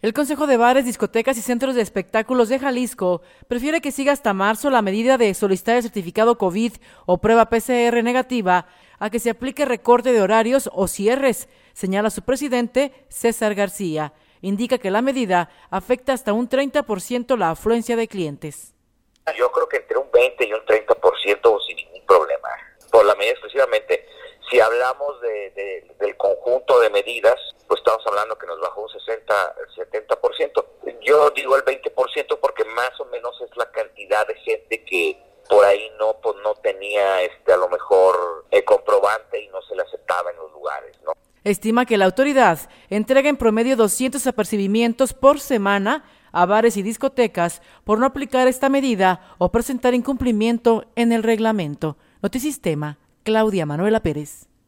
El Consejo de Bares, Discotecas y Centros de Espectáculos de Jalisco prefiere que siga hasta marzo la medida de solicitar el certificado COVID o prueba PCR negativa a que se aplique recorte de horarios o cierres, señala su presidente César García. Indica que la medida afecta hasta un 30% la afluencia de clientes. Yo creo que entre un 20 y un 30% sin ningún problema. Por la medida exclusivamente. Si hablamos del conjunto de medidas, pues estamos hablando que nos bajó un 60-70%. Yo digo el 20% porque más o menos es la cantidad de gente que por ahí no tenía a lo mejor el comprobante y no se le aceptaba en los lugares, ¿no? Estima que la autoridad entrega en promedio 200 apercibimientos por semana a bares y discotecas por no aplicar esta medida o presentar incumplimiento en el reglamento. Notisistema, Claudia Manuela Pérez.